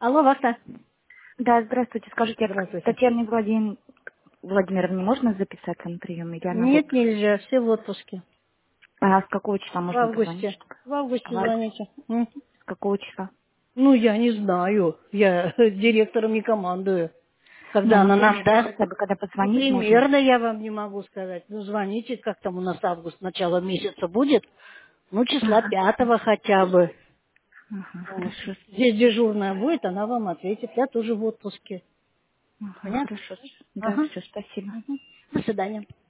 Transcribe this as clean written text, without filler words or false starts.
Алло, Вахта. Да, здравствуйте. Скажите, Здравствуйте. Татьяне Владимировне можно записаться на прием? Или она в Нет, отпуске? нельзя, все в отпуске. А с какого числа В можно позвонить? августе. В августе В августе. звоните. М. С какого числа? Ну, я не знаю. Я директором не командую. Не, Когда ну она нам примерно даст, хотя бы, когда ну, позвонить можно. примерно я вам не могу сказать. Ну, звоните, как там у нас август, начало месяца будет. Ну, числа Ага, 5 хотя бы. ага, Вот. хорошо. Здесь дежурная будет, она вам ответит. Я тоже в отпуске. Ага, Понятно? хорошо. Да, Ага. все, спасибо. Мгм. До свидания.